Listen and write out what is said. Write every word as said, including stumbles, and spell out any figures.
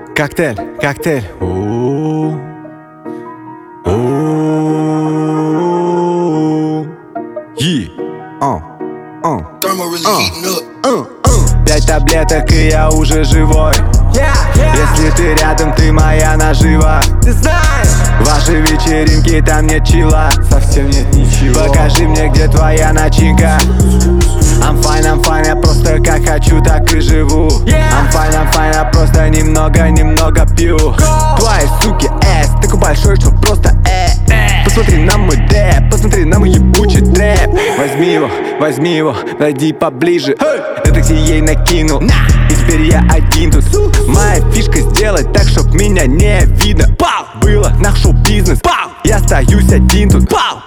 Коктейль, коктейль. У-у-у. У-у-у. Yi. Uh. Uh. Uh. Пять таблеток и я уже живой. yeah, yeah. Если ты рядом, ты моя нажива. Ты знаешь, Ваши вечеринки, там нет чила. совсем нет ничего. Покажи мне, где твоя начинка. I'm fine, I'm fine, я просто как хочу, так и живу. yeah. I'm fine, I'm fine, я просто немного, немного пью. Go. Твои суки эс, такой большой, что просто э, э. Посмотри на мой дэп, посмотри на мой ебучий трэп. Возьми его, возьми его, подойди поближе. hey. Я такси ей накинул, nah. И теперь я один тут. Моя фишка сделать так, чтоб меня не видно. Пау! Было наш шоу-бизнес. Пау! Я остаюсь один тут. Пау!